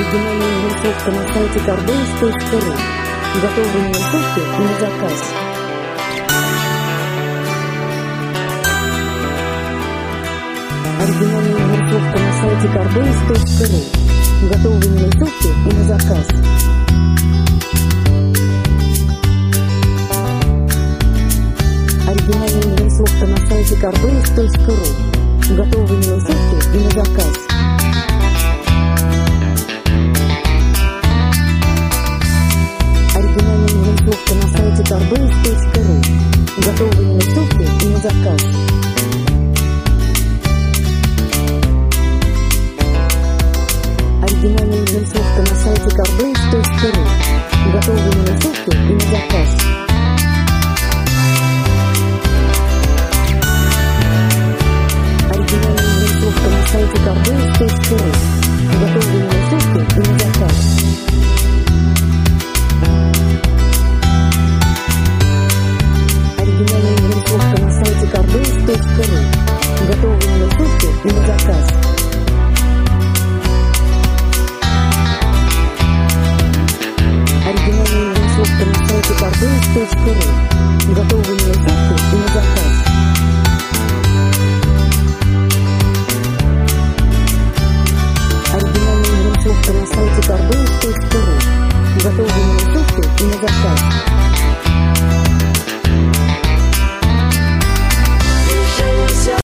Оригинальная рисовка на сайте cardays.ru. Готовые рисовки и на заказ. Оригинальная рисовка на сайте cardays.ru. Готовые рисовки и на заказ. Оригинальная рисовка на сайте cardays.ru. Готовые рисовки и на заказ. Оригинальная рисовка на сайте cardays.ru. Готовые рисовки и на заказ. Оригинальная рисовка на сайте cardays.ru. Готовые рисовки и на заказ. Оригинальная рисовка на сайте cardays.ru. Готовые рисовки и на заказ. Оригинальная рисовка на сайте cardays.ru. Готовые рисовки и на заказ. Оригинальная рисовка на сайте cardays.ru. Готовые рисовки и на заказ. Оригинальная рисовка на сайте cardays.ru. Готовые рисовки и на заказ.